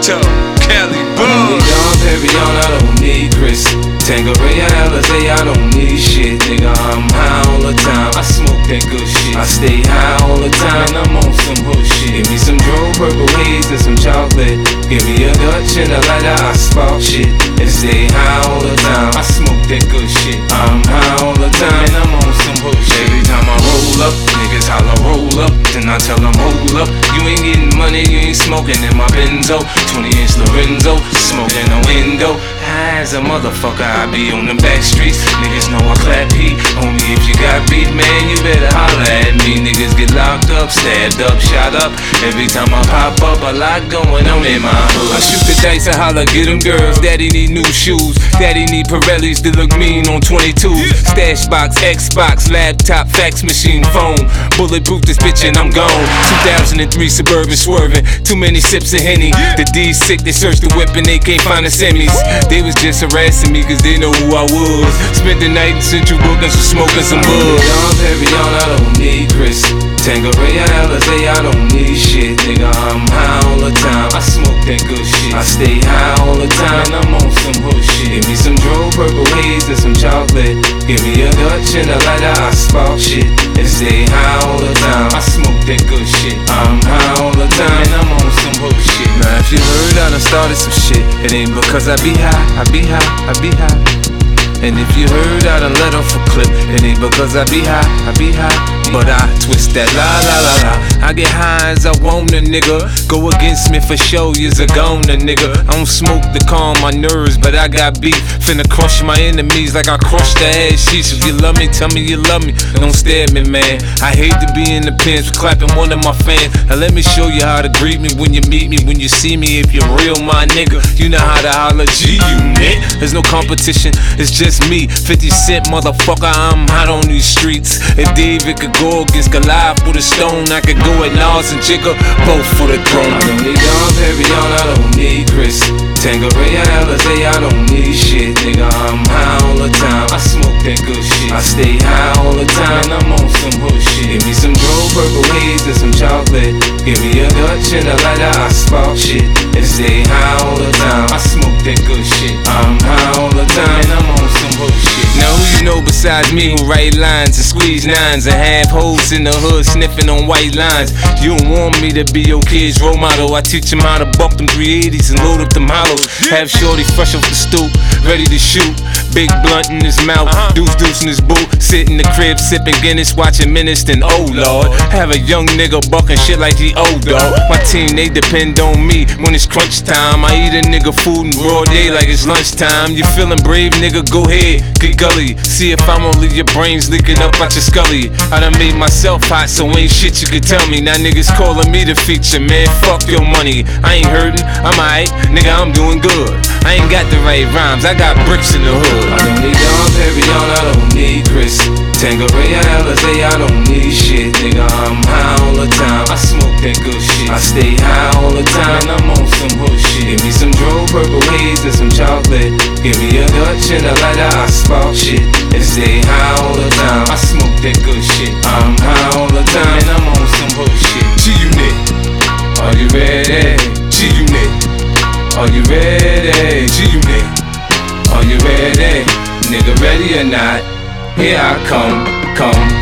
Pinto, Cali, I don't need Dom Perignon, I don't need Chris Tanqueray, Alizé, I don't need shit. Nigga, I'm high all the time, I smoke that good shit. I stay high all the time, and I'm on some hood shit. Give me some Dro, Purple Haze, and some chocolate. Give me a Dutch and a lighter, I spark shit. And stay high all the time, I smoke that good shit. I'm high all the time, and I'm on some hood shit. Every time I roll up, niggas holler roll up. Then I tell them hold up, you ain't getting money, you ain't smoking in my Benzo. 20-inch Lorenzo, smoking a window. High as a motherfucker, I be on the back streets. Niggas know I clap heat. Only if you got beef, man, you better holler at me. Niggas get locked up, stabbed up, shot up. Every time I pop up, a lot going on in my hood. I shoot the dice and holler, get them girls. Daddy need new shoes. Daddy need Pirellis that look mean on 22s. Stash box, Xbox, laptop, fax machine, phone. Bulletproof this bitch and I'm gone. 2003 Suburban swerving. Too many sips of Henny. The D's sick, they searched the whip and they can't find the semis. They was just harassing me cause they know who I was. Spent the night in Central Booking, so smoking some bud. Dom Perignon, I don't need Chris Tanqueray, Alizé, I don't need shit. Nigga, I'm high all the time, I smoke that good shit. I stay high all the time, and I'm on some hood shit. Give me some Dro, Purple Haze, and some chocolate. Give me a Dutch and a lighter, I spark shit. And stay high all the time, I smoke that good shit. I'm high all the time, and I'm on some hood shit. Now if you heard I done started some shit, it ain't because I be high, I be high, I be high. And if you heard I done let off a clip, it ain't because I be high, I be high. But I twist that la la la la. I get high as I want a nigga. Go against me for show, you's a goner nigga. I don't smoke to calm my nerves, but I got beef. Finna crush my enemies like I crushed the ass sheets. If you love me, tell me you love me. Don't stare at me, man. I hate to be in the pins for clapping one of my fans. Now let me show you how to greet me when you meet me, when you see me. If you're real, my nigga, you know how to holler G-Unit. There's no competition, it's just me. 50 Cent, motherfucker, I'm hot on these streets. If David could go against Goliath with a stone, I could go at Nas and Jigga, both for the throne. I don't need Dom Perignon, I don't need Chris Tanqueray, Alizé, I don't need shit. Nigga, I'm high all the time, I smoke that good shit. I stay high all the time, and I'm on some hood shit. Give me some Dro, Purple Haze, and some chocolate. Give me a Dutch and a lighter, I spark shit. And stay high all the time, I smoke that good shit. I'm high all the time, and I'm on some hood shit. Now who you know besides me who write lines and squeeze nines and have hoes in the hood sniffing on white lines? You don't want me to be your kid's role model. I teach him how to buck them 380s and load up them hollows. Have shorty fresh off the stoop, ready to shoot. Big blunt in his mouth, deuce in his boot. Sit in the crib sipping Guinness, watching Menace, then oh lord. Have a young nigga bucking shit like he old dog. My team, they depend on me when it's crunch time. I eat a nigga food in broad day like it's lunchtime. You feeling brave, nigga, go ahead, get gully. See if I'm gonna leave your brains leaking up out your scully. I done made myself hot, so ain't shit you could tell me. Now niggas calling me the feature, man, fuck your money. I ain't hurting, I'm alright, nigga, I'm doing good. I ain't got the right rhymes, I got bricks in the hood. I don't need Dom Perignon, I don't need Chris Tanqueray, Alizé, I don't need shit. Nigga, I'm high all the time, I smoke that good shit. I stay high all the time, and I'm on some hood shit. Give me some Dro, Purple Haze, and some chocolate. Give me a Dutch and a lighter, I spark shit. And stay high all the time, I smoke that good shit. I'm high all the time, and I'm on some hood shit. G-Unit, are you ready? G-Unit, are you ready? G-Unit, are you ready? Nigga, ready or not, here I come.